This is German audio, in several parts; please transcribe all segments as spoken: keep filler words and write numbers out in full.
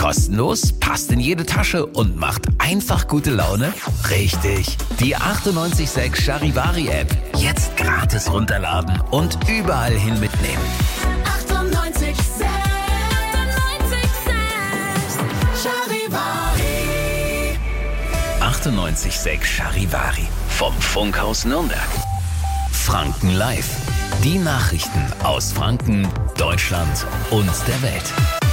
Kostenlos, passt in jede Tasche und macht einfach gute Laune? Richtig. Die achtundneunzig Komma sechs Charivari-App. Jetzt gratis runterladen und überall hin mitnehmen. achtundneunzig Komma sechs Charivari. achtundneunzig Komma sechs Charivari. Vom Funkhaus Nürnberg. Franken Live. Die Nachrichten aus Franken, Deutschland und der Welt.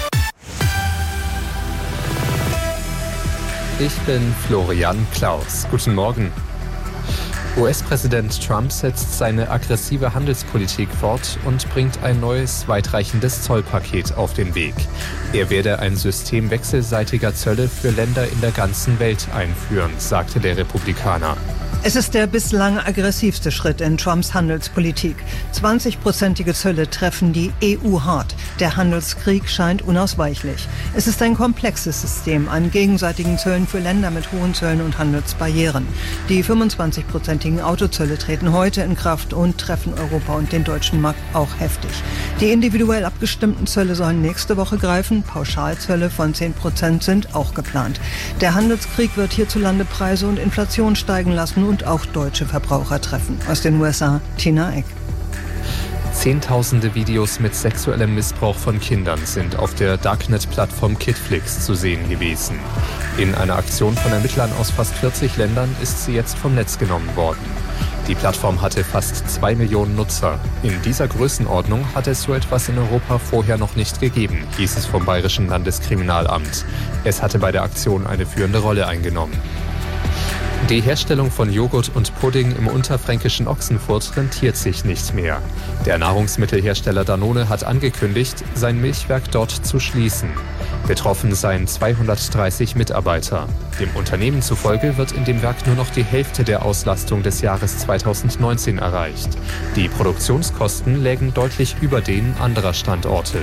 Ich bin Florian Klaus. Guten Morgen. U S-Präsident Trump setzt seine aggressive Handelspolitik fort und bringt ein neues, weitreichendes Zollpaket auf den Weg. Er werde ein System wechselseitiger Zölle für Länder in der ganzen Welt einführen, sagte der Republikaner. Es ist der bislang aggressivste Schritt in Trumps Handelspolitik. zwanzig-prozentige Zölle treffen die E U hart. Der Handelskrieg scheint unausweichlich. Es ist ein komplexes System an gegenseitigen Zöllen für Länder mit hohen Zöllen und Handelsbarrieren. Die fünfundzwanzig-prozentigen Autozölle treten heute in Kraft und treffen Europa und den deutschen Markt auch heftig. Die individuell abgestimmten Zölle sollen nächste Woche greifen. Pauschalzölle von zehn Prozent sind auch geplant. Der Handelskrieg wird hierzulande Preise und Inflation steigen lassen und auch deutsche Verbraucher treffen. Aus den U S A, Tina Eck. Zehntausende Videos mit sexuellem Missbrauch von Kindern sind auf der Darknet-Plattform Kidflix zu sehen gewesen. In einer Aktion von Ermittlern aus fast vierzig Ländern ist sie jetzt vom Netz genommen worden. Die Plattform hatte fast zwei Millionen Nutzer. In dieser Größenordnung hat es so etwas in Europa vorher noch nicht gegeben, hieß es vom Bayerischen Landeskriminalamt. Es hatte bei der Aktion eine führende Rolle eingenommen. Die Herstellung von Joghurt und Pudding im unterfränkischen Ochsenfurt rentiert sich nicht mehr. Der Nahrungsmittelhersteller Danone hat angekündigt, sein Milchwerk dort zu schließen. Betroffen seien zweihundertdreißig Mitarbeiter. Dem Unternehmen zufolge wird in dem Werk nur noch die Hälfte der Auslastung des Jahres zweitausendneunzehn erreicht. Die Produktionskosten lägen deutlich über denen anderer Standorte.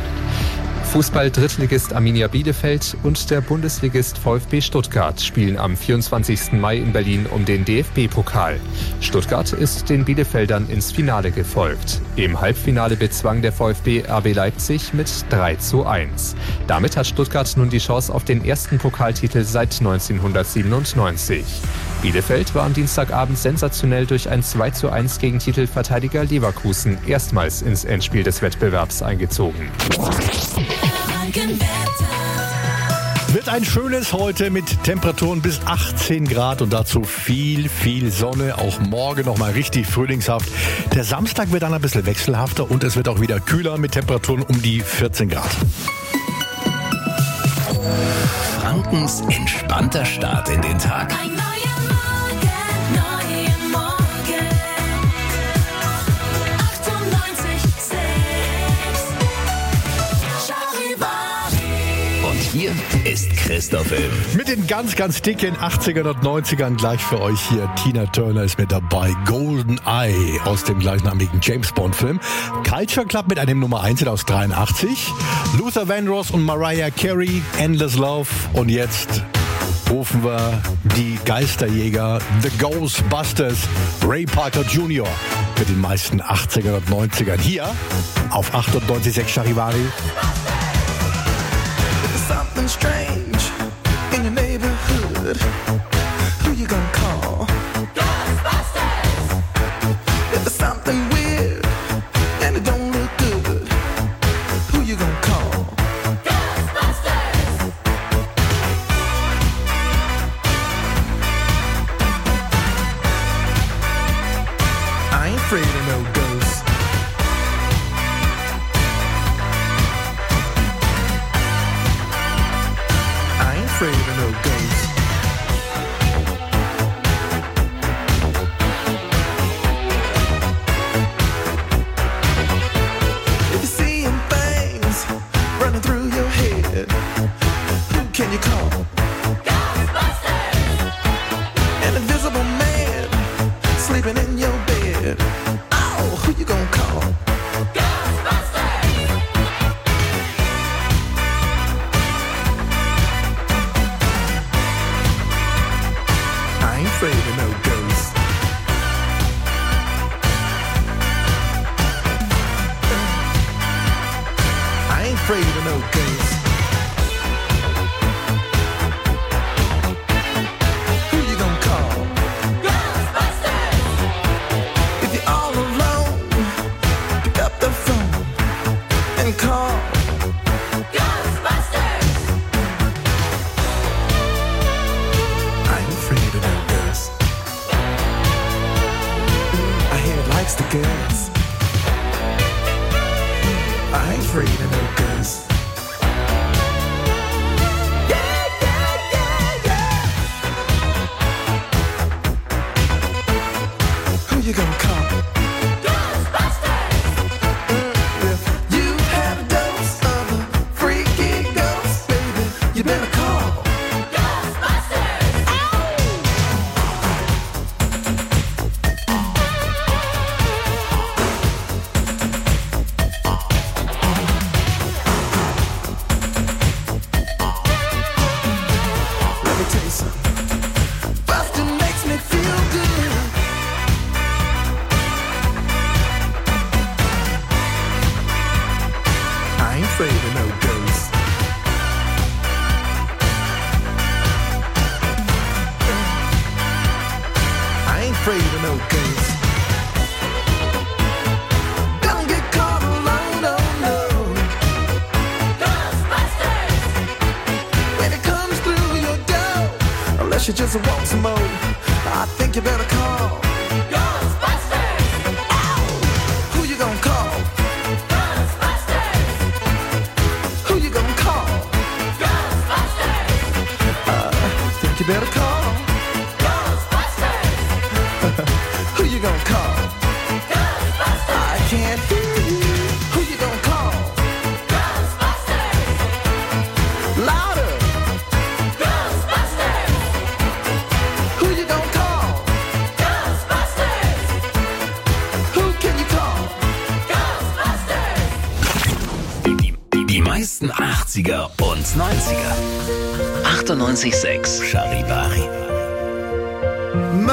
Fußball-Drittligist Arminia Bielefeld und der Bundesligist VfB Stuttgart spielen am vierundzwanzigsten Mai in Berlin um den D F B-Pokal. Stuttgart ist den Bielefeldern ins Finale gefolgt. Im Halbfinale bezwang der VfB R B Leipzig mit drei zu eins. Damit hat Stuttgart nun die Chance auf den ersten Pokaltitel seit neunzehnhundertsiebenundneunzig. Bielefeld war am Dienstagabend sensationell durch ein zwei zu eins gegen Titelverteidiger Leverkusen erstmals ins Endspiel des Wettbewerbs eingezogen. Wird ein schönes heute mit Temperaturen bis achtzehn Grad und dazu viel, viel Sonne. Auch morgen nochmal richtig frühlingshaft. Der Samstag wird dann ein bisschen wechselhafter und es wird auch wieder kühler mit Temperaturen um die vierzehn Grad. Frankens entspannter Start in den Tag. Ein neuer Morgen, neue Morgen. achtundneunzig Komma sechs Charivari. Und hier ist Christoph Ilm. Mit den ganz, ganz dicken achtzigern und neunzigern gleich für euch hier. Tina Turner ist mit dabei. Golden Eye aus dem gleichnamigen James Bond Film. Culture Club mit einem Nummer eins aus dreiundachtzig. Luther Vandross und Mariah Carey, Endless Love. Und jetzt rufen wir die Geisterjäger, The Ghostbusters, Ray Parker Junior mit den meisten achtzigern und neunzigern hier auf achtundneunzig Komma sechs Charivari. Something strange in your neighborhood. Who you gonna call? Ghostbusters! If there's something weird and it don't look good, who you gonna call? Ghostbusters! I ain't afraid of no ghosts. I ain't afraid of no ghosts. If you're seeing things running through your head, who can you call? Ghostbusters! An invisible man sleeping in your bed. Oh, who you gonna call? Ghostbusters! I ain't afraid of no ghosts. I ain't afraid of no ghosts. ghosts. I ain't afraid of no ghosts. Yeah, yeah, yeah, yeah. Who you gonna call? You just want some more. I think you better call Ghostbusters. Ow! Who you gonna call? Ghostbusters. Who you gonna call? Ghostbusters. I think you better call Ghostbusters. Who you gonna call? Ghostbusters. I can't hear you. Who you gonna call? Ghostbusters. Louder. achtziger und neunziger. achtundneunzig Komma sechs Charivari. My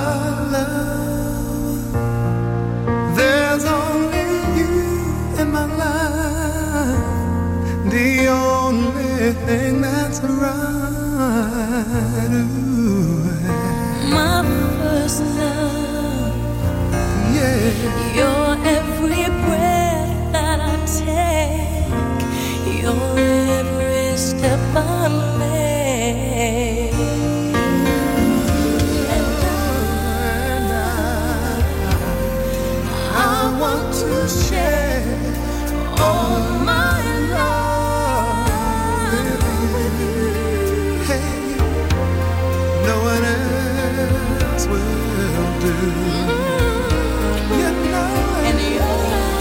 love, there's only you in my life. The only thing that's right. Ooh. My first love, yeah. Your every breath that I take, your every step I make, and I, I want to share all my love with you. Hey, no one else will do. Mm-hmm. You know, and your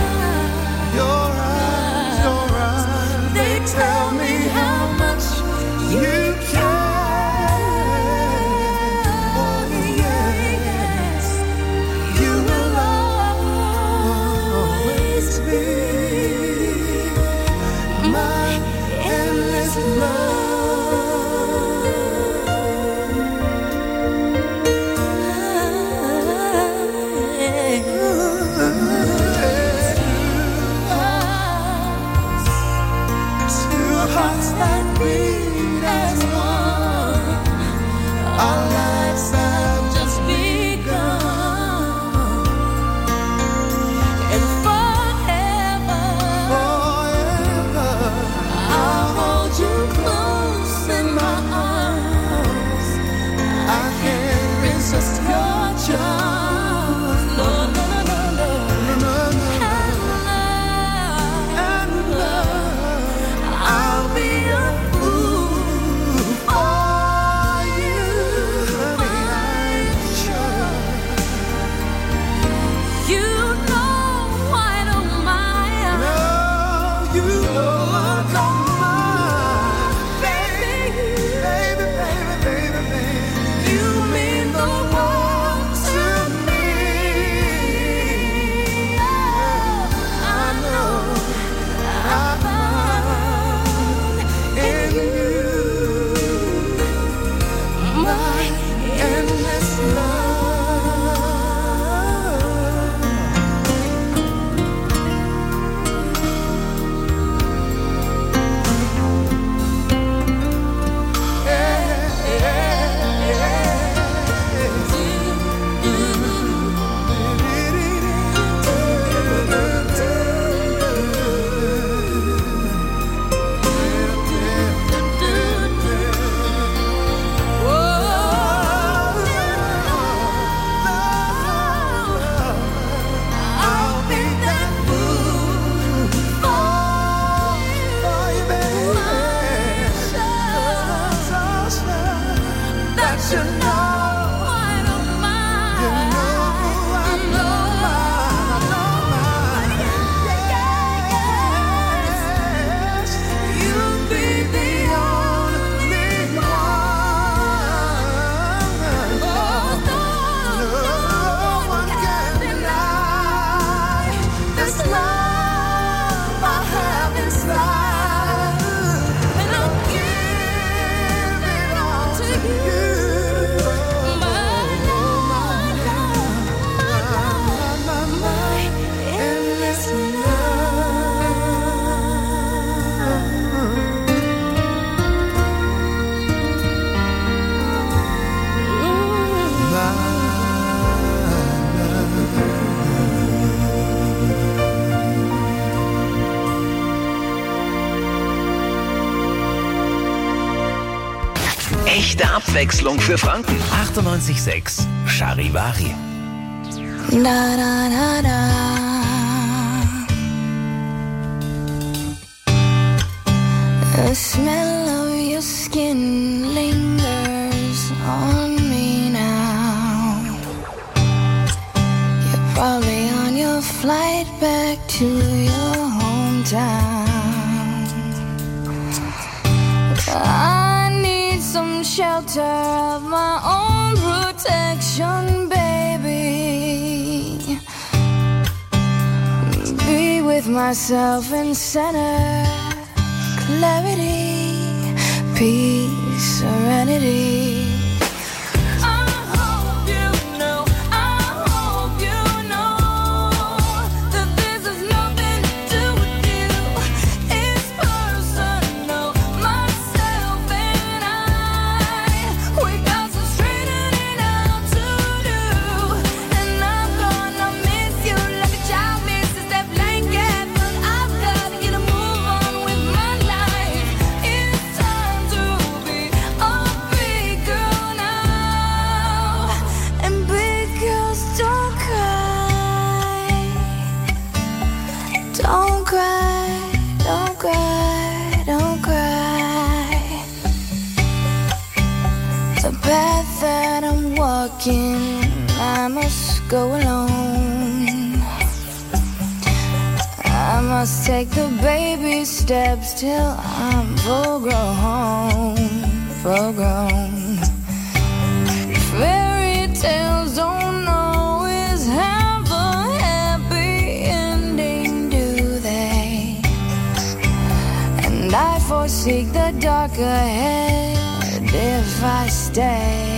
Echte Abwechslung für Franken. achtundneunzig Komma sechs Charivari. Da, da, da, da. The smell of your skin lingers on me now. You're probably on your flight back to your hometown. I need some shelter of my own protection, baby. Be with myself in center. Clarity, peace, serenity. I must go alone. I must take the baby steps till I'm full grown, full grown. Fairy tales don't always have a happy ending, do they? And I foresee the dark ahead if I stay.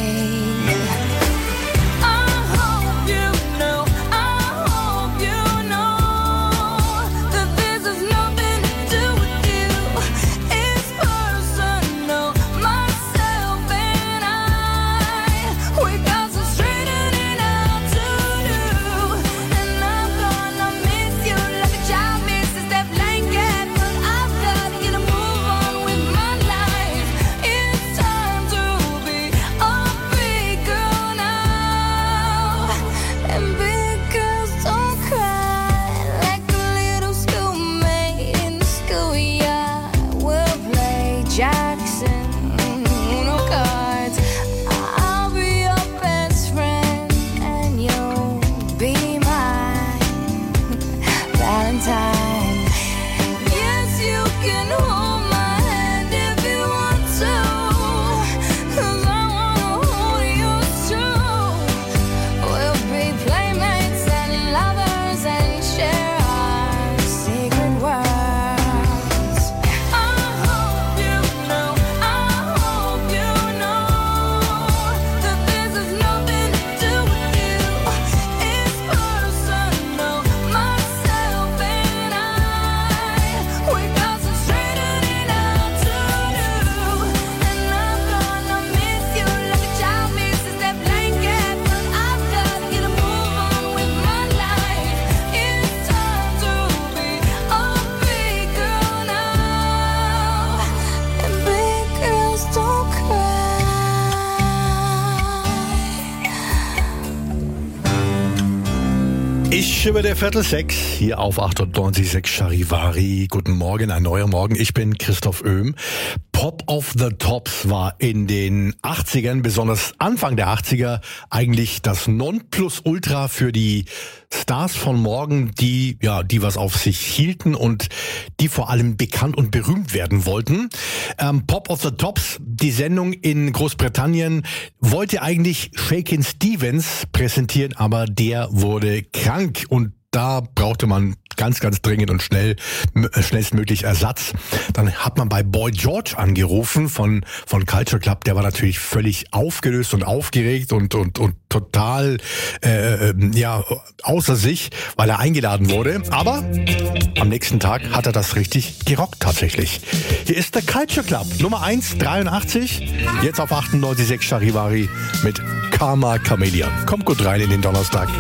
Über der Viertel sechs hier auf achtundneunzig Komma sechs Charivari. Guten Morgen, ein neuer Morgen. Ich bin Christoph Oehm. Pop of the Tops war in den achtzigern, besonders Anfang der achtziger, eigentlich das Nonplusultra für die Stars von morgen, die ja, die was auf sich hielten und die vor allem bekannt und berühmt werden wollten. Ähm, Pop of the Tops, die Sendung in Großbritannien, wollte eigentlich Shakin' Stevens präsentieren, aber der wurde krank und da brauchte man ganz, ganz dringend und schnell, schnellstmöglich Ersatz. Dann hat man bei Boy George angerufen von, von Culture Club. Der war natürlich völlig aufgelöst und aufgeregt und, und, und total, äh, ja, außer sich, weil er eingeladen wurde. Aber am nächsten Tag hat er das richtig gerockt tatsächlich. Hier ist der Culture Club, Nummer eins, dreiundachtzig. Jetzt auf achtundneunzig Komma sechs Charivari mit Karma Chameleon. Kommt gut rein in den Donnerstag.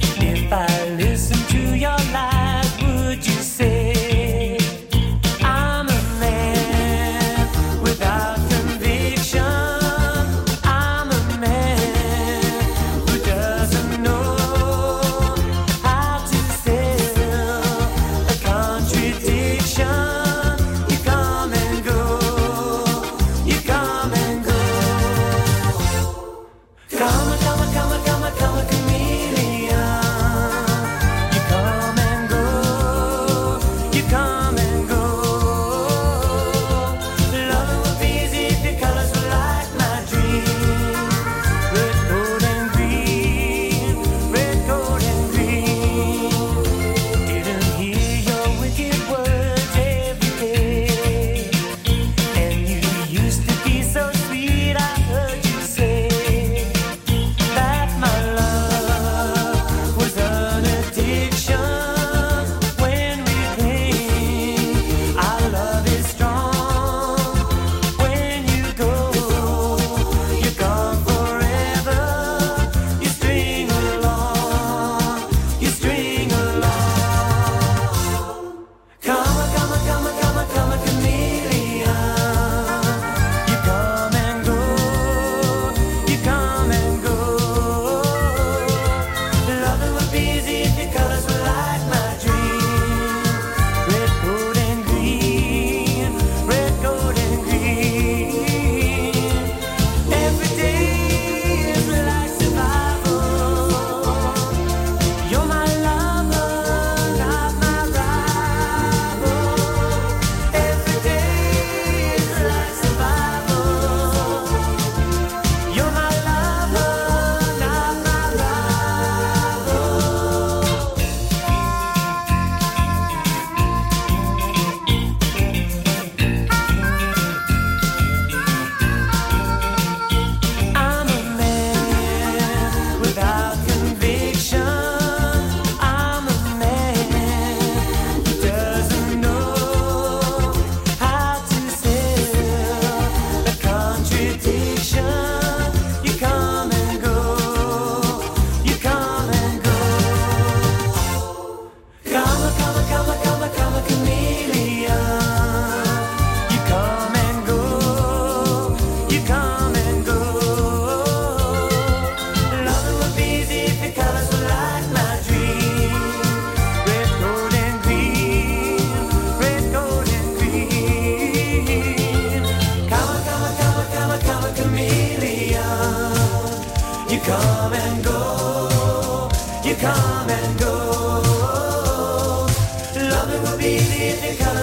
Your life, would you say I'm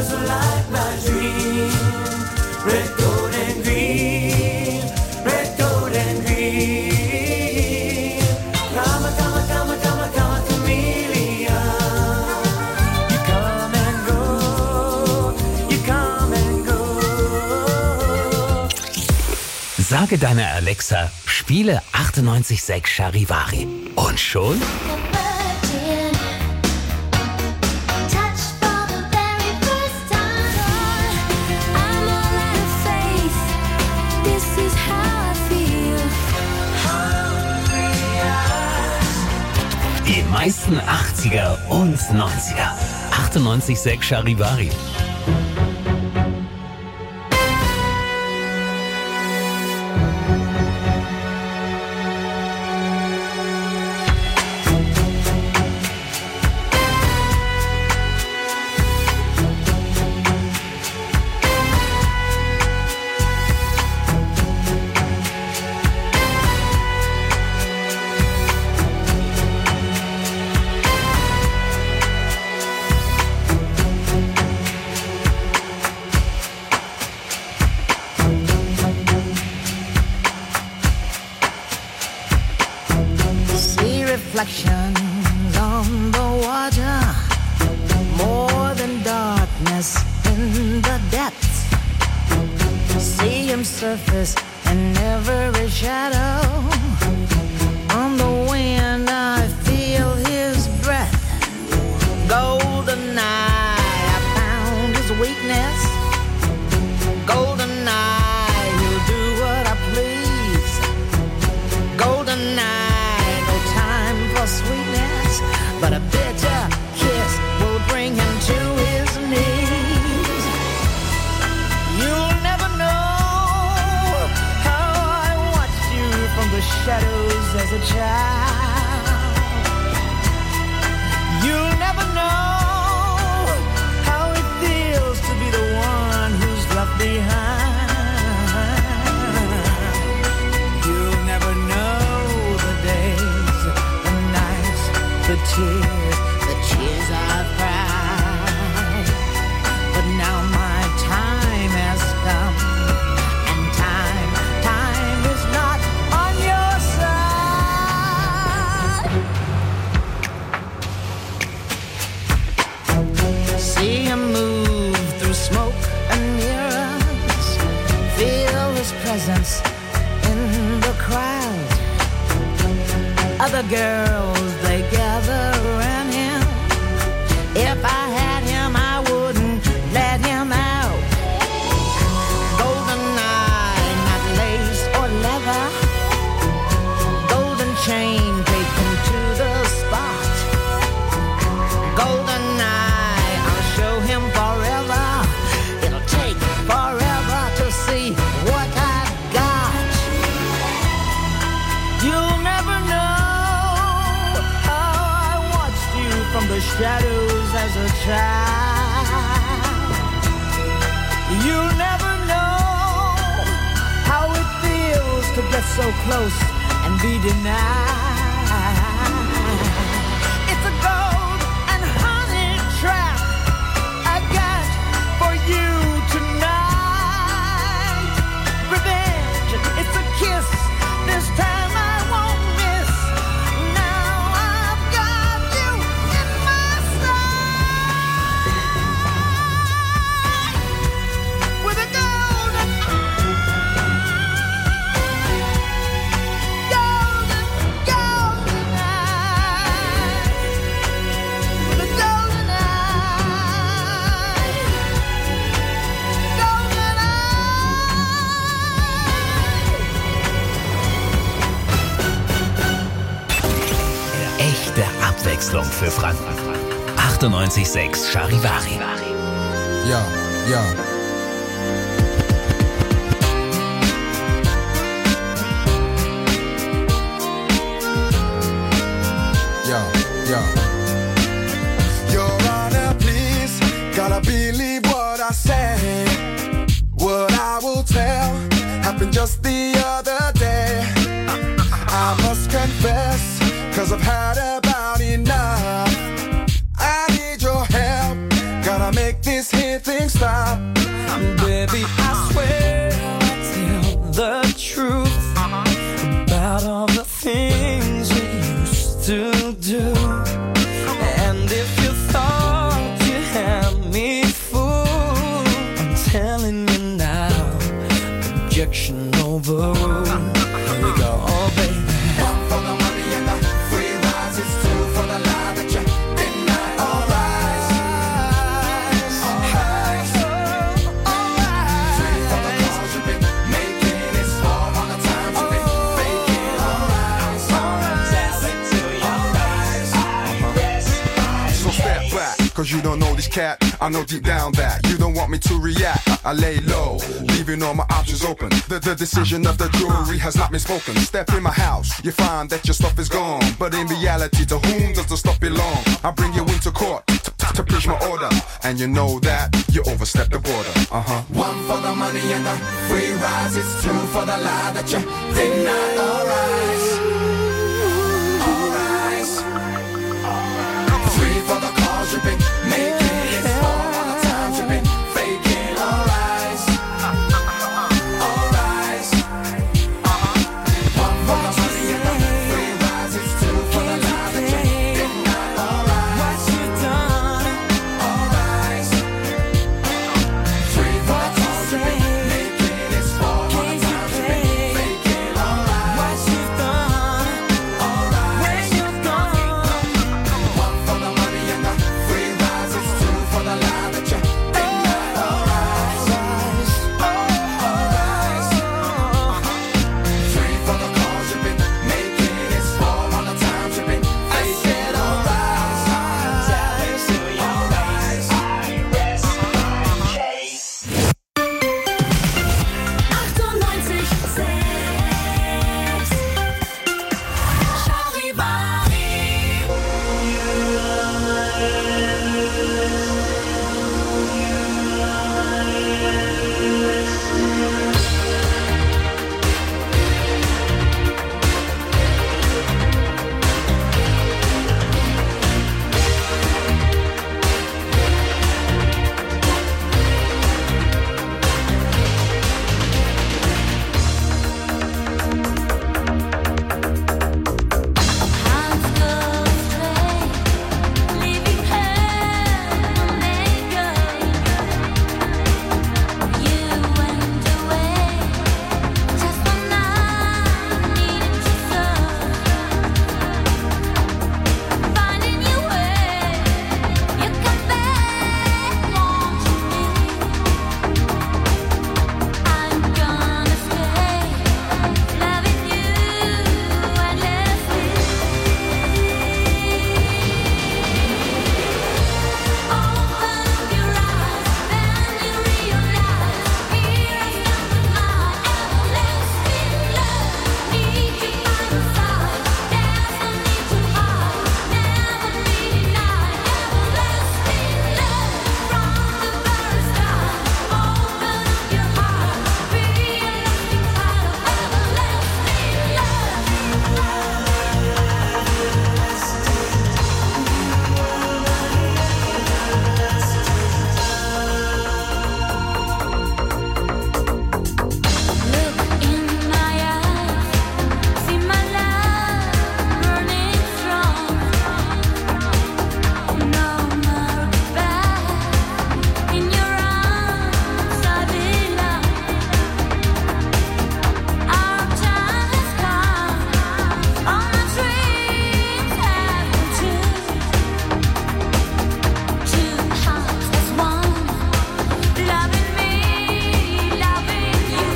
just like my dream. Red, gold, and green. Red, gold, and green. Come a, come a, come a, come a, come a chameleon. You come and go. You come and go. Sage deiner Alexa, spiele achtundneunzig Komma sechs Charivari. Und schon die meisten achtziger und neunziger. achtundneunzig Komma sechs Charivari. Reflections on the water, more than darkness in the depths. See him surface in every shadow. On the wind I feel his breath. Golden eye, I found his weakness. Golden eye, he'll do what I please. Golden eye, sweetness, but a bitter kiss will bring him to his knees. You'll never know how I watched you from the shadows as a child. You'll never know how it feels to be the one who's left behind. You'll never know the day, the tears, the tears I've cried. But now my time has come, and time, time is not on your side. See him move through smoke and mirrors, feel his presence in the crowd. Other girls, they gather around him. If I had him, I wouldn't let him out. Golden eye, not lace or leather. Golden chain taken to the spot. Golden eye, I'll show him forever. It'll take forever to see what I've got. You'll never know from the shadows as a child. You'll never know how it feels to get so close and be denied. It's a gold and honey trap I got for you tonight. Revenge, it's a kiss, this time I won't miss. Abwechslung für Franken. achtundneunzig Komma sechs Charivari. Ja, ja. Ja, ja. Your Honor, please, gotta believe what I say. What I will tell happened just the other day. I must confess, cause I've had about enough. I need your help, gotta make this hit thing cause you don't know this cat. I know deep down that you don't want me to react. I lay low, leaving all my options open. The, the decision of the jury has not been spoken. Step in my house, you find that your stuff is gone. But in reality, to whom does the stuff belong? I bring you into court to, to, to preach my order. And you know that you overstep the border. Uh-huh. One for the money and the free rides. It's two for the lie that you deny. All rise, all rise. Three for the calls you've been making. It's four for the times you've been faking. All rise, all rise. One for the money and the free rides. It's two for the lie that you deny. All rise, what you done? All rise. Three for the calls you've been making. It's four for the times you've been faking. All rise, what you done? All rise, when you gone? One for the money and the free rides. It's two for the lie that you deny. All rise, all rise. Three for the calls you've been making. It's four for the times you've been faking. All rise, all rise. achtundneunzig sechs Charivari. Hearts go astray, leaving heaven naked. You went away just when I needed you so. Finding your way, you come back, won't you be? I'm gonna stay, loving you endlessly. Open your eyes, then you realize here I stand with my everlasting love. Need you by my side, there's no need to hide. Never be denied, everlasting love from the very start. Open up your heart, be a lasting part of everlasting Look in my eyes, see my love burning strong. No more goodbye, in your arms I belong. Our time has come, all my dreams have come true. Two hearts as one, loving me, loving you.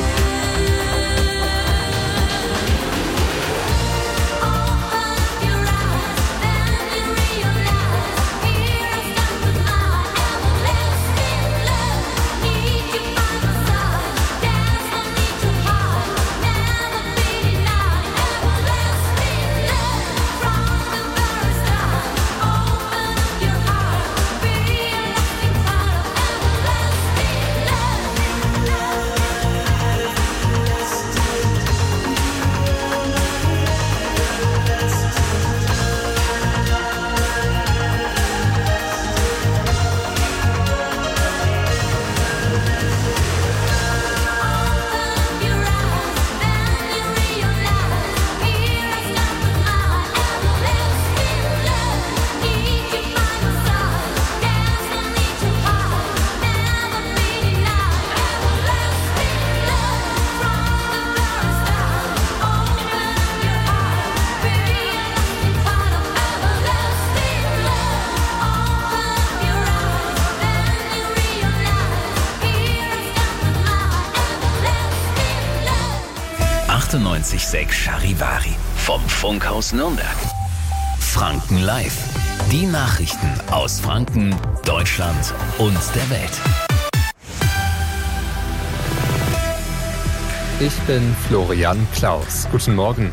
Open your eyes, then you realize here I stand with my everlasting love. Need you by my side, there's no need to hide. Never be denied, everlasting love from the very start. Open up your heart, be a lasting part of everlasting Open your eyes, then you realize here I stand with my everlasting love. Need you by my side, there's no need to hide. Never be denied, everlasting love from the very start. Open up your heart, be a lasting part of everlasting love. Open up your eyes, then you realize here I stand with my everlasting love. achtundneunzig Komma sechs Charivari vom Funkhaus Nürnberg. Franken Live. Die Nachrichten aus Franken, Deutschland und der Welt. Ich bin Florian Klaus. Guten Morgen.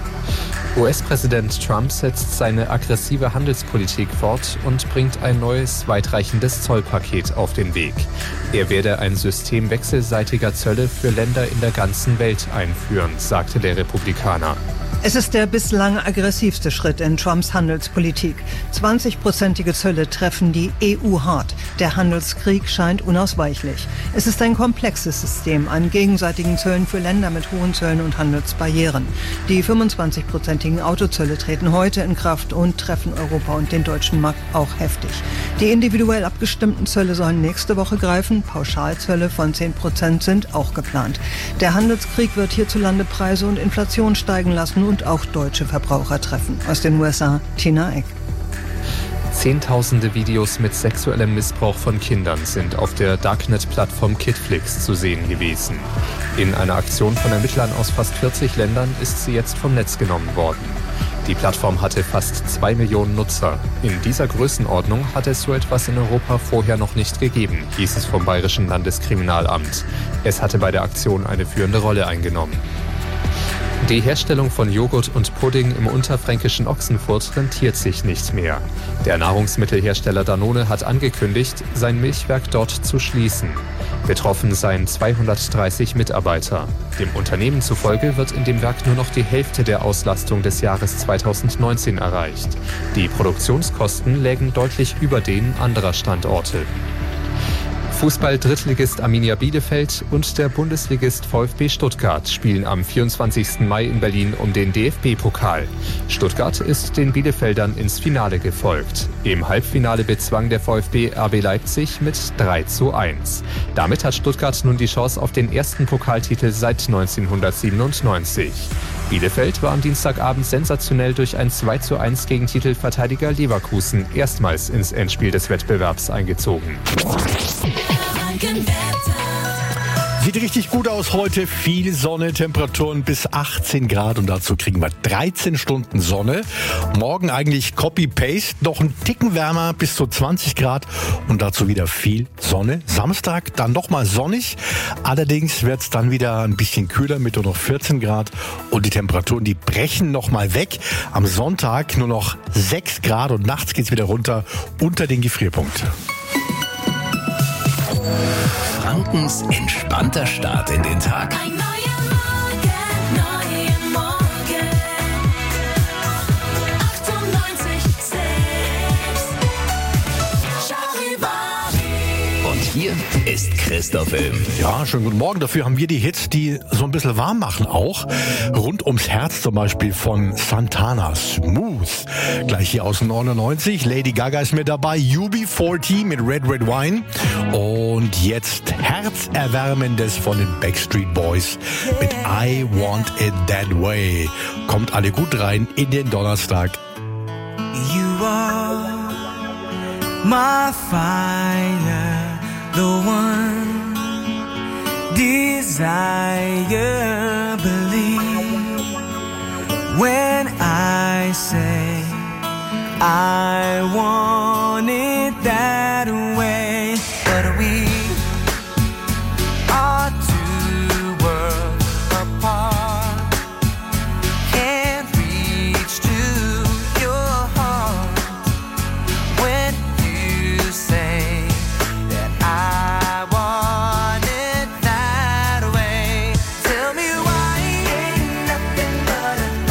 U S-Präsident Trump setzt seine aggressive Handelspolitik fort und bringt ein neues, weitreichendes Zollpaket auf den Weg. Er werde ein System wechselseitiger Zölle für Länder in der ganzen Welt einführen, sagte der Republikaner. Es ist der bislang aggressivste Schritt in Trumps Handelspolitik. zwanzig-prozentige Zölle treffen die E U hart. Der Handelskrieg scheint unausweichlich. Es ist ein komplexes System an gegenseitigen Zöllen für Länder mit hohen Zöllen und Handelsbarrieren. Die fünfundzwanzig-prozentigen Autozölle treten heute in Kraft und treffen Europa und den deutschen Markt auch heftig. Die individuell abgestimmten Zölle sollen nächste Woche greifen. Pauschalzölle von zehn Prozent sind auch geplant. Der Handelskrieg wird hierzulande Preise und Inflation steigen lassen und auch deutsche Verbraucher treffen. Aus den U S A, Tina Eck. Zehntausende Videos mit sexuellem Missbrauch von Kindern sind auf der Darknet-Plattform Kidflix zu sehen gewesen. In einer Aktion von Ermittlern aus fast vierzig Ländern ist sie jetzt vom Netz genommen worden. Die Plattform hatte fast zwei Millionen Nutzer. In dieser Größenordnung hat es so etwas in Europa vorher noch nicht gegeben, hieß es vom Bayerischen Landeskriminalamt. Es hatte bei der Aktion eine führende Rolle eingenommen. Die Herstellung von Joghurt und Pudding im unterfränkischen Ochsenfurt rentiert sich nicht mehr. Der Nahrungsmittelhersteller Danone hat angekündigt, sein Milchwerk dort zu schließen. Betroffen seien zweihundertdreißig Mitarbeiter. Dem Unternehmen zufolge wird in dem Werk nur noch die Hälfte der Auslastung des Jahres zweitausendneunzehn erreicht. Die Produktionskosten lägen deutlich über denen anderer Standorte. Fußball-Drittligist Arminia Bielefeld und der Bundesligist VfB Stuttgart spielen am vierundzwanzigsten Mai in Berlin um den D F B-Pokal. Stuttgart ist den Bielefeldern ins Finale gefolgt. Im Halbfinale bezwang der VfB R B Leipzig mit drei zu eins. Damit hat Stuttgart nun die Chance auf den ersten Pokaltitel seit neunzehnhundertsiebenundneunzig. Bielefeld war am Dienstagabend sensationell durch ein zwei zu eins gegen Titelverteidiger Leverkusen erstmals ins Endspiel des Wettbewerbs eingezogen. Sieht richtig gut aus heute. Viel Sonne, Temperaturen bis achtzehn Grad und dazu kriegen wir dreizehn Stunden Sonne. Morgen eigentlich Copy-Paste, noch ein Ticken wärmer bis zu zwanzig Grad und dazu wieder viel Sonne. Samstag dann nochmal sonnig, allerdings wird es dann wieder ein bisschen kühler mit nur noch vierzehn Grad und die Temperaturen, die brechen nochmal weg. Am Sonntag nur noch sechs Grad und nachts geht es wieder runter unter den Gefrierpunkt. Frankens entspannter Start in den Tag. Ein neuer Morgen, neue Morgen. achtundneunzig Komma sechs Charivari. Und hier ist Christoph Ilm. Ja, schönen guten Morgen. Dafür haben wir die Hits, die so ein bisschen warm machen auch. Rund ums Herz zum Beispiel von Santana, Smooth. Gleich hier aus neunundneunzig. Lady Gaga ist mit dabei. U B vierzig mit Red Red Wine. Und jetzt Herzerwärmendes von den Backstreet Boys mit I Want It That Way. Kommt alle gut rein in den Donnerstag. You are my fire, the one desire. Believe when I say I want it that way. But we are two worlds apart. Can't reach to your heart when you say that I want it that way. Tell me why ain't nothing but a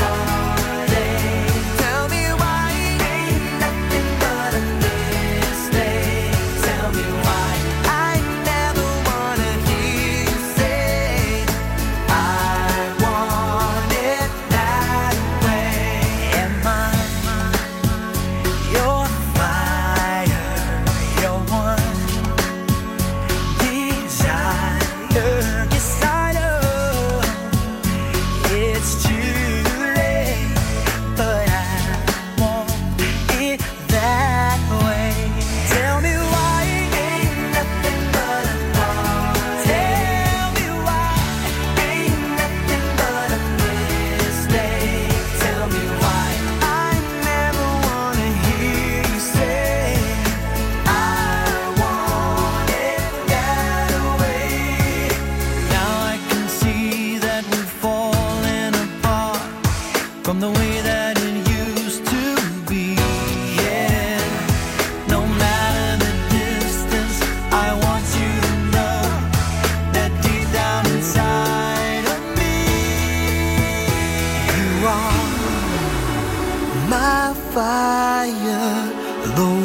heartache. Tell me why ain't nothing but a mistake.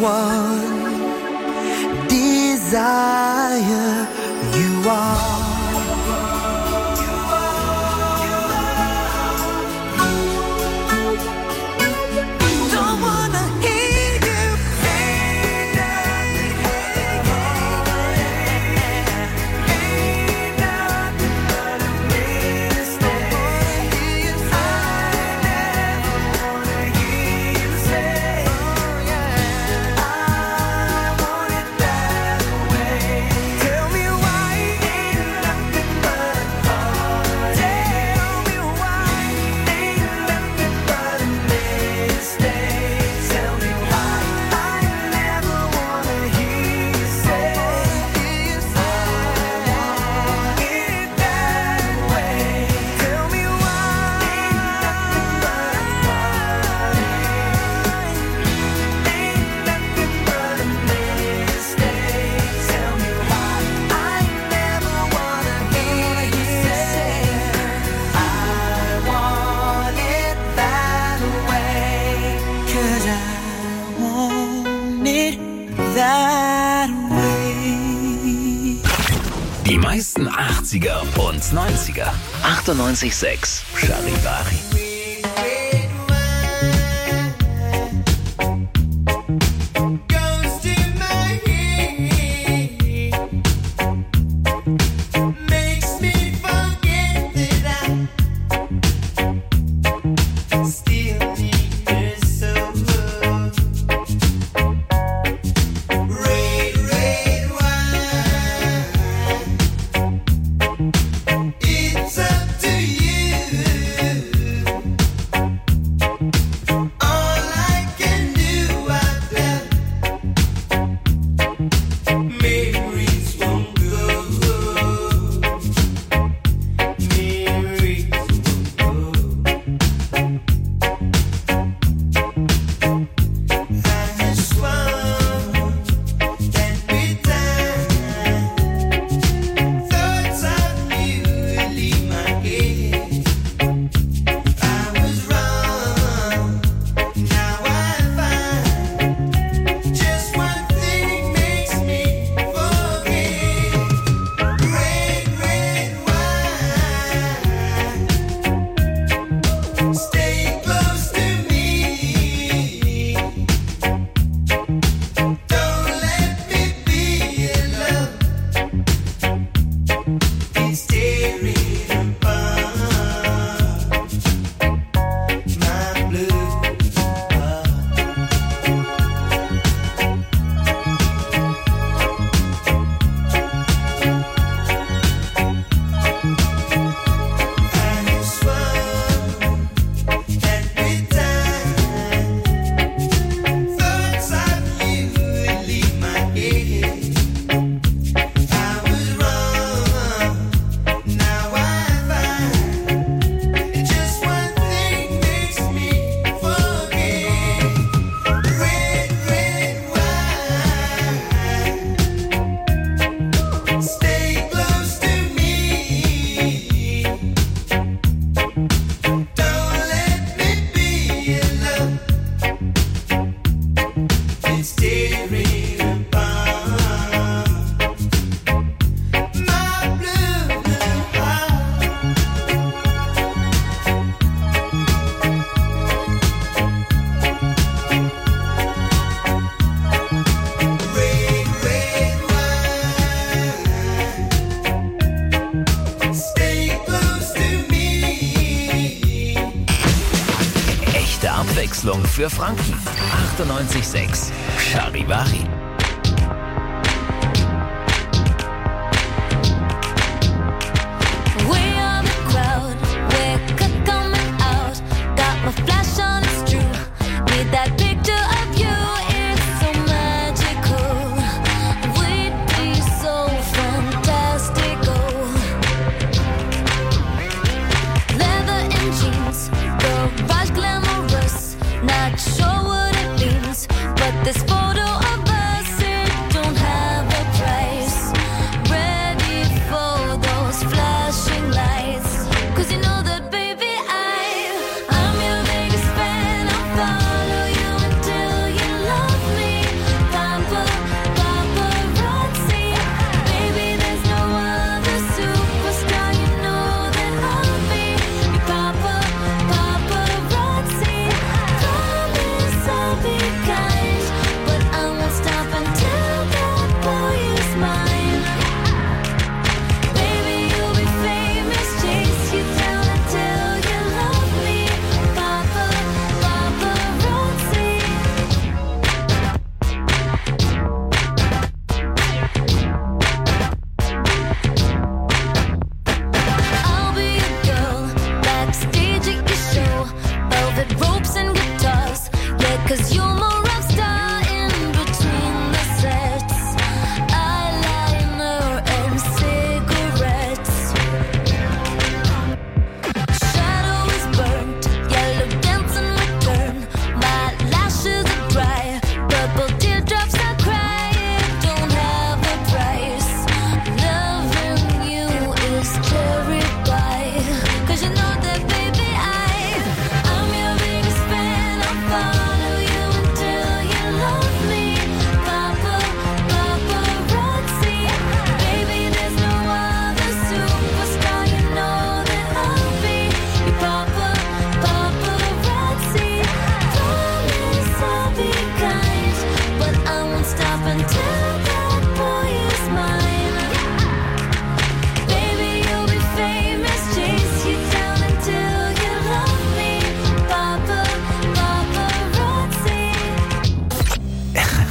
one desire. You are. Don't wanna hear you say nothing, ain't nothing but a mistake. I never wanna hear you say, I want it that way. Tell me why ain't nothing but a heart. Tell me why ain't nothing but a mistake. Tell me why I never wanna hear you say, I want it that way. Tell me why ain't nothing but a heart. Ain't nothing but a mistake. Tell me why I never wanna hear you say, I want it that way. 'Cause I want it that way. Die meisten achtziger und neunziger. achtundneunzig Komma sechs Charivari. Goes to my head, makes me forget that I still need her so much. Red, red wine, it's up to you. All I can do, I've done. Memories won't go. Memories won't go. I swung that bit time. Thoughts I knew would leave my head. I was wrong. Now I find just one thing makes me forget. Red, red wine, stay close to me. Don't let me be alone. It's tearing apart my blue heart. I swung that bit time. Thoughts I knew would leave my head. I was wrong. Now I find just one thing makes me forget. Red, red wine, stay close to me. Don't let me be alone. It's tearing apart my blue, blue heart. Red, red wine, stay close to me. Echte Abwechslung für Franken. achtundneunzig Komma sechs Charivari. We are the crowd, we're c- coming out. Got my flash on, it's true. Need that picture of you, it's so magical. We'd be so fantastical. Leather and jeans, garage glamorous. Not sure what it means, but this photo of us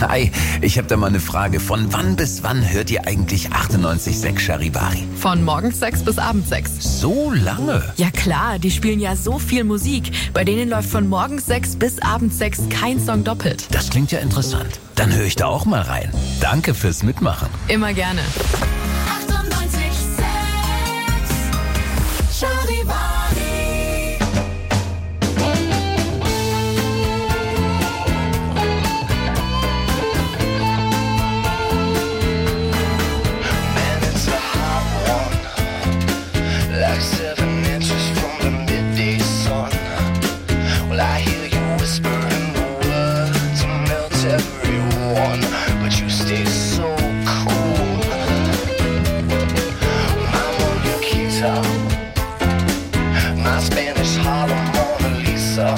Hi, ich habe da mal eine Frage. Von wann bis wann hört ihr eigentlich achtundneunzig Komma sechs Charivari? Von morgens sechs bis abends sechs. So lange? Ja klar, die spielen ja so viel Musik. Bei denen läuft von morgens sechs bis abends sechs kein Song doppelt. Das klingt ja interessant. Dann höre ich da auch mal rein. Danke fürs Mitmachen. Immer gerne. achtundneunzig Komma sechs Charivari. Seven inches from the midday sun. Well, I hear you whispering the words to melt everyone, but you stay so cool. My Mona Lisa, my Spanish Harlem Mona Lisa.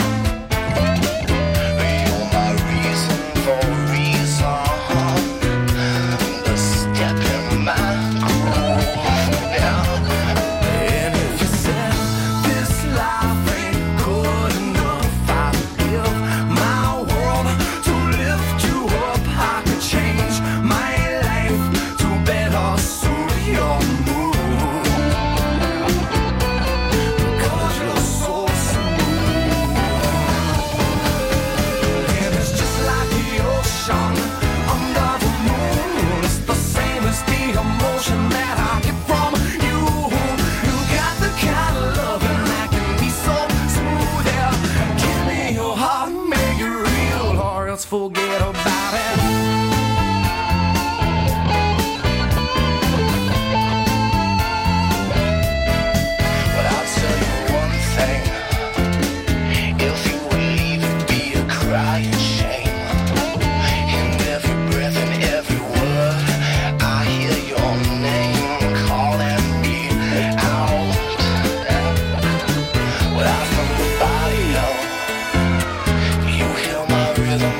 You're my reason for reason, the step in my groove. Yeah. Forget about it. But I'll tell you one thing. If you would leave, it'd be a crying shame. In every breath and every word, I hear your name calling me out. Well, from the body, you hear my rhythm.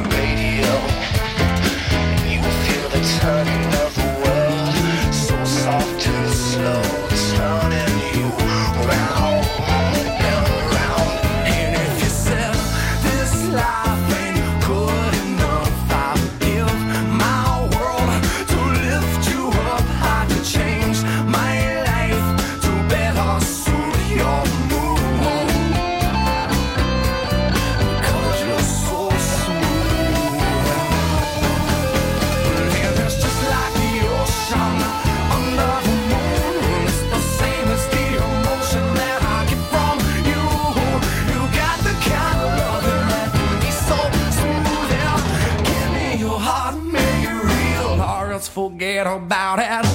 Turning of the world, so soft and slow, turning you round and round. And if you said this life ain't good enough, I'll give my world to lift you up. I could change my life to better suit your mood, because you're so smooth. Forget about it.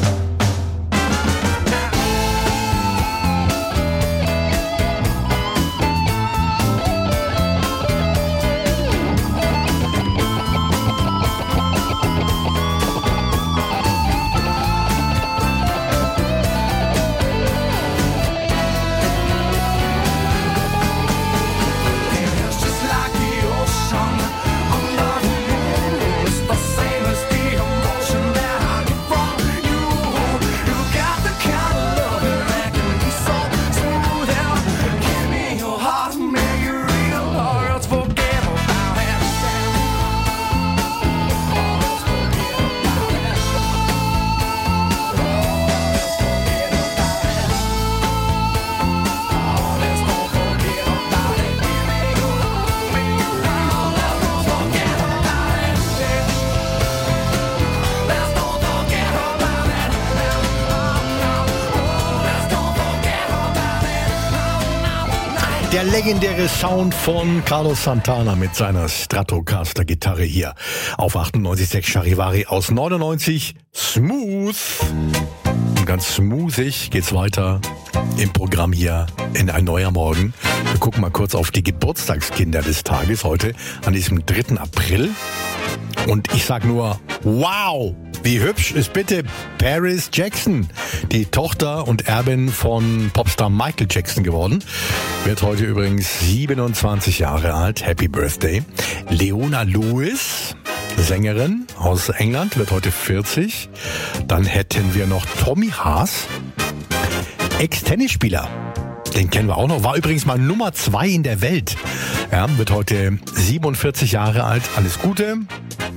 Der legendäre Sound von Carlos Santana mit seiner Stratocaster-Gitarre hier auf achtundneunzig Komma sechs Charivari aus neunundneunzig. Smooth. Und ganz smoothig geht's weiter im Programm hier in Ein neuer Morgen. Wir gucken mal kurz auf die Geburtstagskinder des Tages heute an diesem dritten April. Und ich sag nur, wow! Wie hübsch ist bitte Paris Jackson, die Tochter und Erbin von Popstar Michael Jackson geworden. Wird heute übrigens siebenundzwanzig Jahre alt. Happy Birthday. Leona Lewis, Sängerin aus England, wird heute vierzig. Dann hätten wir noch Tommy Haas, Ex-Tennisspieler. Den kennen wir auch noch. War übrigens mal Nummer zwei in der Welt. Ja, wird heute siebenundvierzig Jahre alt. Alles Gute.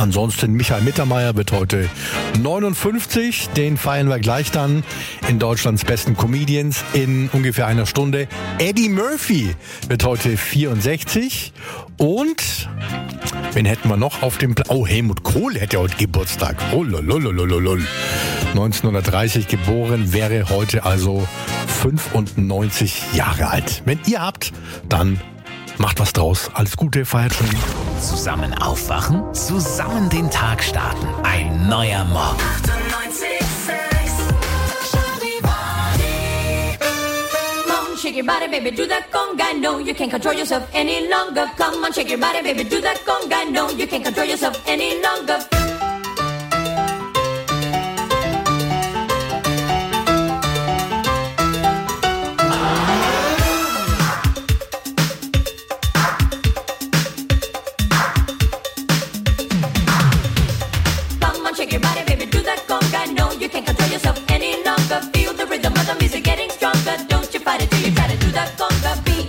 Ansonsten Michael Mittermeier wird heute neunundfünfzig. Den feiern wir gleich dann in Deutschlands besten Comedians in ungefähr einer Stunde. Eddie Murphy wird heute vierundsechzig. Und wen hätten wir noch auf dem Plan? Oh, Helmut Kohl hätte heute Geburtstag. Oh, lolololololol. neunzehnhundertdreißig geboren, wäre heute also fünfundneunzig Jahre alt. Wenn ihr habt, dann macht was draus. Alles Gute, feiert schön. Zusammen aufwachen, zusammen den Tag starten. Ein neuer Morgen. achtundneunzig sechs Charivari. Come on, shake your body, baby, do that conga. No, you can't control yourself any longer. Come on, shake your body, baby, do that conga. No, you can't control yourself any longer. Shake your body, baby, do that conga. No, you can't control yourself any longer. Feel the rhythm of the music getting stronger. Don't you fight it till you try to do that conga beat.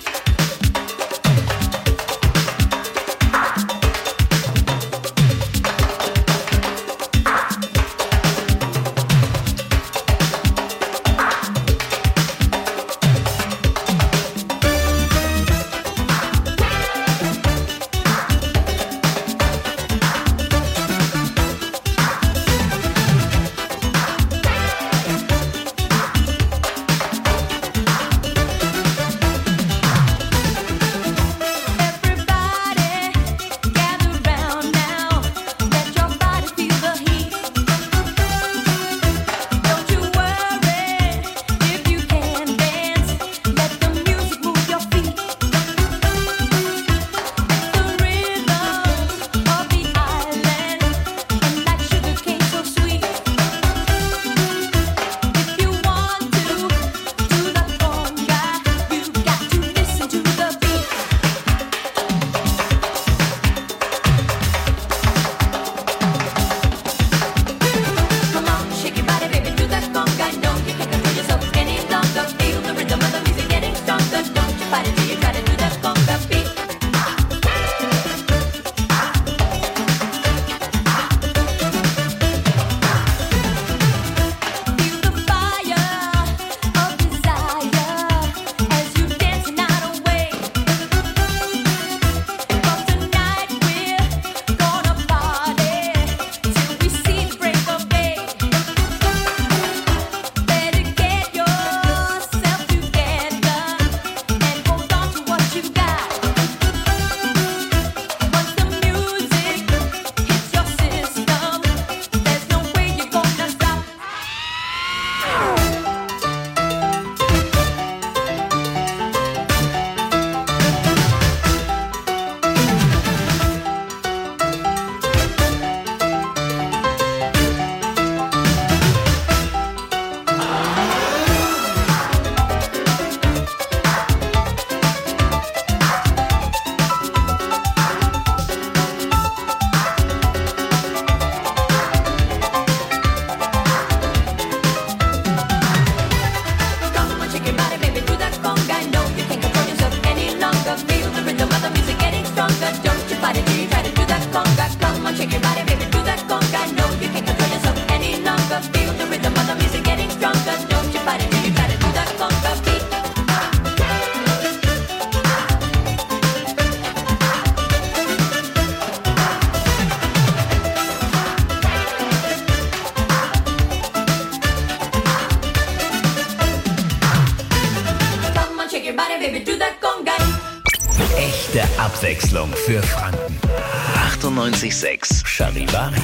Echte Abwechslung für Franken. achtundneunzig Komma sechs Charivari.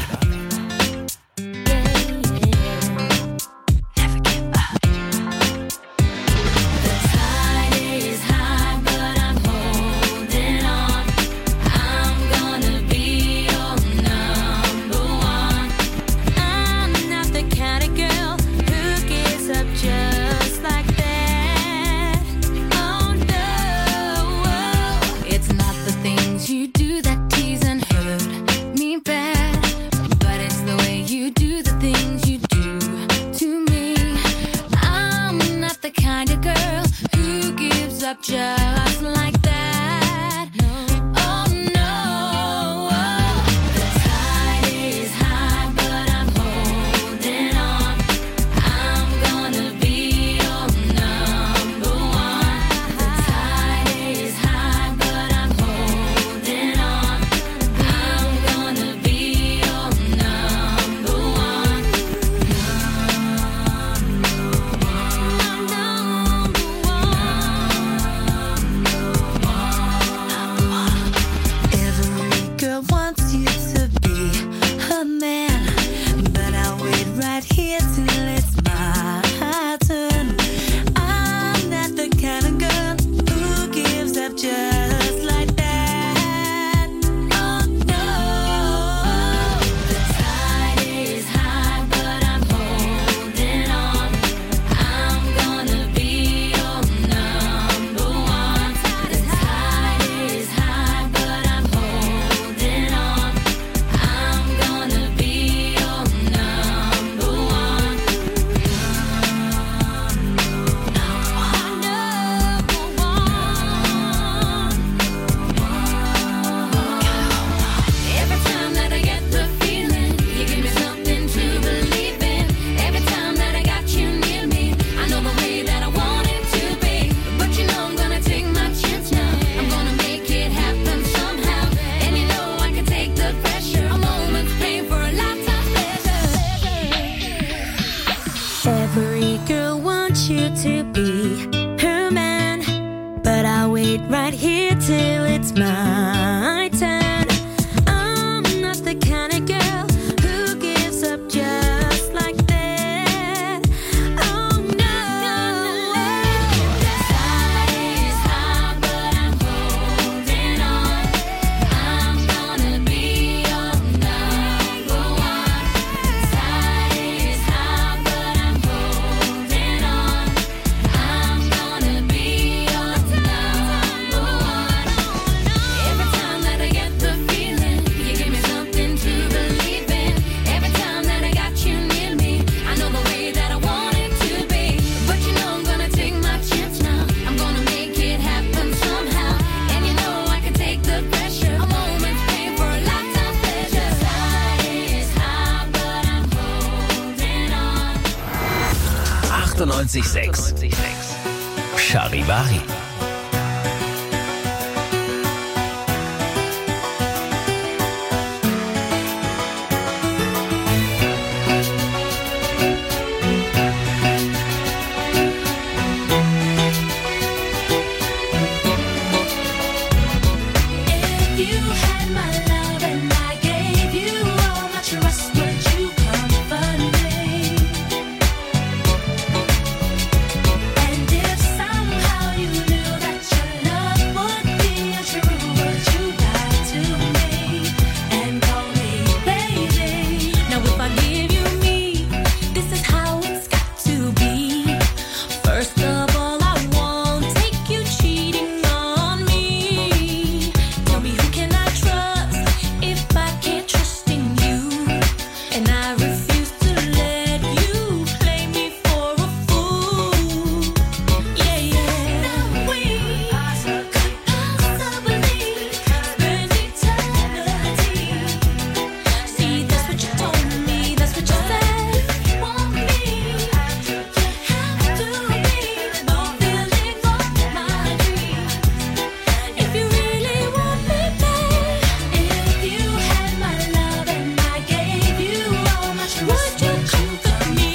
You do that tease and hurt me bad. till it's my turn. I'm not the kind of girl who gives up just like that. Oh no. Side is high, but I'm holding on. I'm gonna be your number one. Side is high, but I'm holding on. I'm gonna be your number one. Every time that I get the feeling, you give me something to believe in. Every time that I got you near me, I know the way that I want it to be. But you know I'm gonna take my chance now. I'm gonna make it happen somehow. And you know I can take the pressure. A moment's pain for a lifetime pleasure. Side is high, but I'm holding on. achtundneunzig Komma sechs Charivari. If you had my love and I gave you all my trust, would you comfort me? And if somehow you knew that your love would be untrue, would you lie to me and call me baby? Now if I give you me, this is how it's got to be. First of all, I won't take you cheating on me. Tell me, who can I trust if I can't trust in you? And I refuse to let you play me for a fool. Yeah, yeah. Now we could possibly spend eternity. See, that's what you told me, that's what you said. Want me? You have to be both feelings of my dreams. If you really want me back, if you had my love and I gave you all my trust, would you comfort me?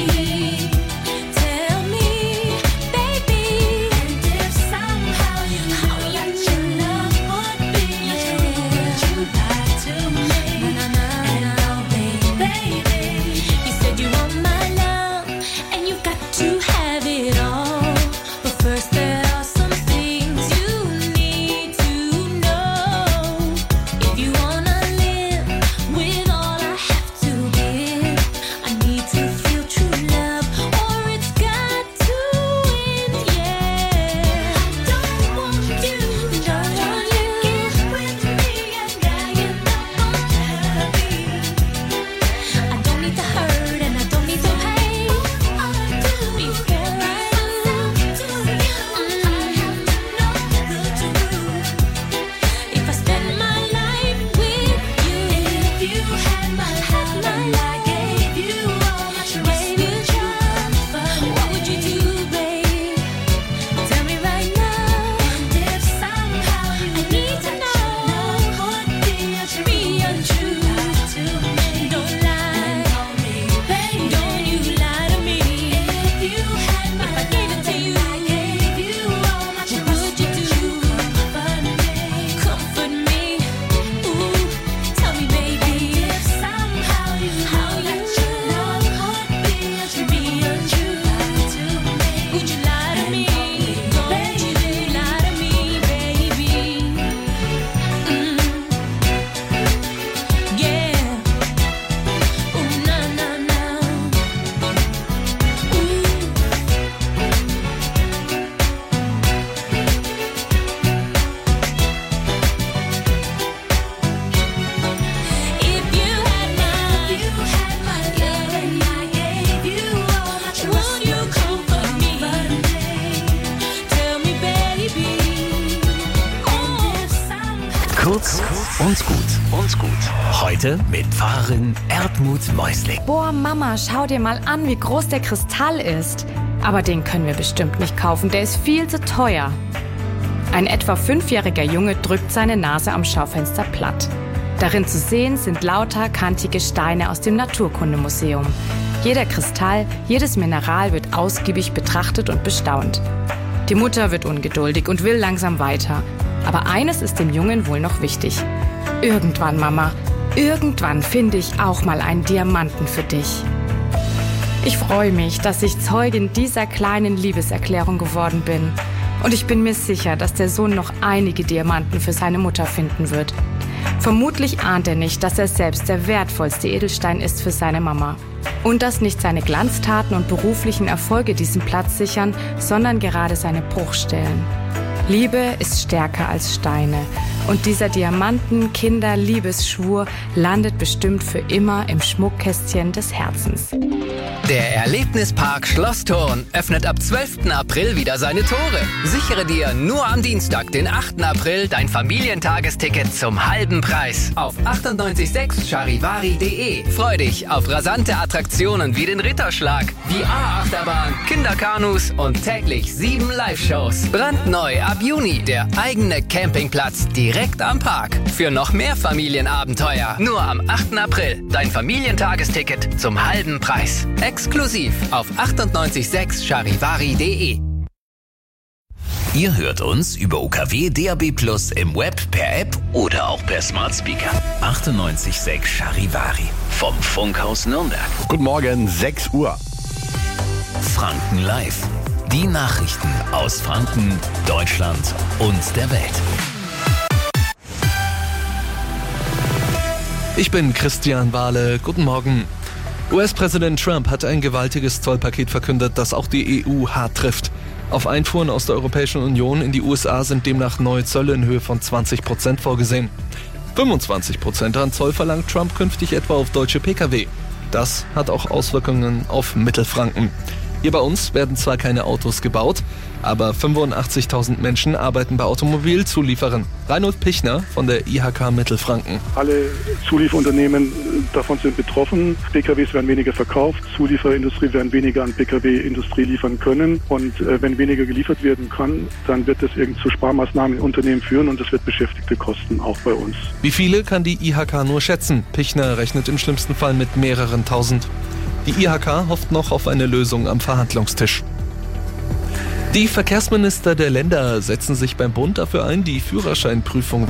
Tell me, baby. And if somehow you knew that your love would be untrue, would you lie to me and call me baby? You said you want my love and you've got to have it all. But first there are some things you need to know. If you wanna live with all I have to give, I need to feel true love or it's got to end, yeah. I don't want you to get with me and I end up unhappy. I don't need to hurt and I don't need to pay. All I do before I myself to you, I have to know the truth. If I spend my life with you, if you had my love and I gave you all my trust, would you comfort me? What would you do, babe? Tell me right now. And if somehow you need to know would be untrue, to me, don't lie, baby. Don't you lie to me. If you had my if I gave it to you, I gave you all my trust, what would you do? Comfort me, comfort me. Ooh, tell me, baby. If somehow you how you love would be untrue, to me, would you lie to me? Don't you lie to me, baby. Mm. Yeah. Ooh, na na na. Ooh. If you had my, if you had my love and I gave you all my trust, would you comfort me? Tell me, baby. Oh, if somehow Kurz und gut und gut. Heute mit Pfarrerin Erdmut Meusling. Boah, Mama, schau dir mal an, wie groß der Kristall ist. Aber den können wir bestimmt nicht kaufen, der ist viel zu teuer. Ein etwa fünfjähriger Junge drückt seine Nase am Schaufenster platt. Darin zu sehen sind lauter kantige Steine aus dem Naturkundemuseum. Jeder Kristall, jedes Mineral wird ausgiebig betrachtet und bestaunt. Die Mutter wird ungeduldig und will langsam weiter. Aber eines ist dem Jungen wohl noch wichtig. Irgendwann, Mama, irgendwann finde ich auch mal einen Diamanten für dich. Ich freue mich, dass ich Zeugin dieser kleinen Liebeserklärung geworden bin. Und ich bin mir sicher, dass der Sohn noch einige Diamanten für seine Mutter finden wird. Vermutlich ahnt er nicht, dass er selbst der wertvollste Edelstein ist für seine Mama. Und dass nicht seine Glanztaten und beruflichen Erfolge diesen Platz sichern, sondern gerade seine Bruchstellen. Liebe ist stärker als Steine. Und dieser Diamanten-Kinder-Liebesschwur landet bestimmt für immer im Schmuckkästchen des Herzens. Der Erlebnispark Schloss Thurn öffnet ab zwölften April wieder seine Tore. Sichere dir nur am Dienstag, den achten April, dein Familientagesticket zum halben Preis auf achtundneunzig sechs charivari punkt de. Freu dich auf rasante Attraktionen wie den Ritterschlag, V R-Achterbahn, Kinderkanus und täglich sieben Live-Shows. Brandneu ab Juni der eigene Campingplatz direkt am Park. Für noch mehr Familienabenteuer nur am achten April dein Familientagesticket zum halben Preis. Exklusiv auf achtundneunzig sechs charivari punkt de. Ihr hört uns über U K W D A B Plus im Web, per App oder auch per Smart Speaker. achtundneunzig sechs Charivari vom Funkhaus Nürnberg. Guten Morgen, sechs Uhr. Franken Live. Die Nachrichten aus Franken, Deutschland und der Welt. Ich bin Christian Wahle. Guten Morgen. U S-Präsident Trump hat ein gewaltiges Zollpaket verkündet, das auch die E U hart trifft. Auf Einfuhren aus der Europäischen Union in die U S A sind demnach neue Zölle in Höhe von zwanzig Prozent vorgesehen. fünfundzwanzig Prozent an Zoll verlangt Trump künftig etwa auf deutsche Pkw. Das hat auch Auswirkungen auf Mittelfranken. Hier bei uns werden zwar keine Autos gebaut, aber fünfundachtzigtausend Menschen arbeiten bei Automobilzulieferern. Reinhold Pichner von der I H K Mittelfranken. Alle Zulieferunternehmen davon sind betroffen. P K Ws werden weniger verkauft, Zulieferindustrie werden weniger an P K W-Industrie liefern können. Und äh, wenn weniger geliefert werden kann, dann wird das irgendwie zu Sparmaßnahmen in Unternehmen führen und das wird Beschäftigte kosten, auch bei uns. Wie viele kann die I H K nur schätzen? Pichner rechnet im schlimmsten Fall mit mehreren tausend. Die I H K hofft noch auf eine Lösung am Verhandlungstisch. Die Verkehrsminister der Länder setzen sich beim Bund dafür ein, die Führerscheinprüfung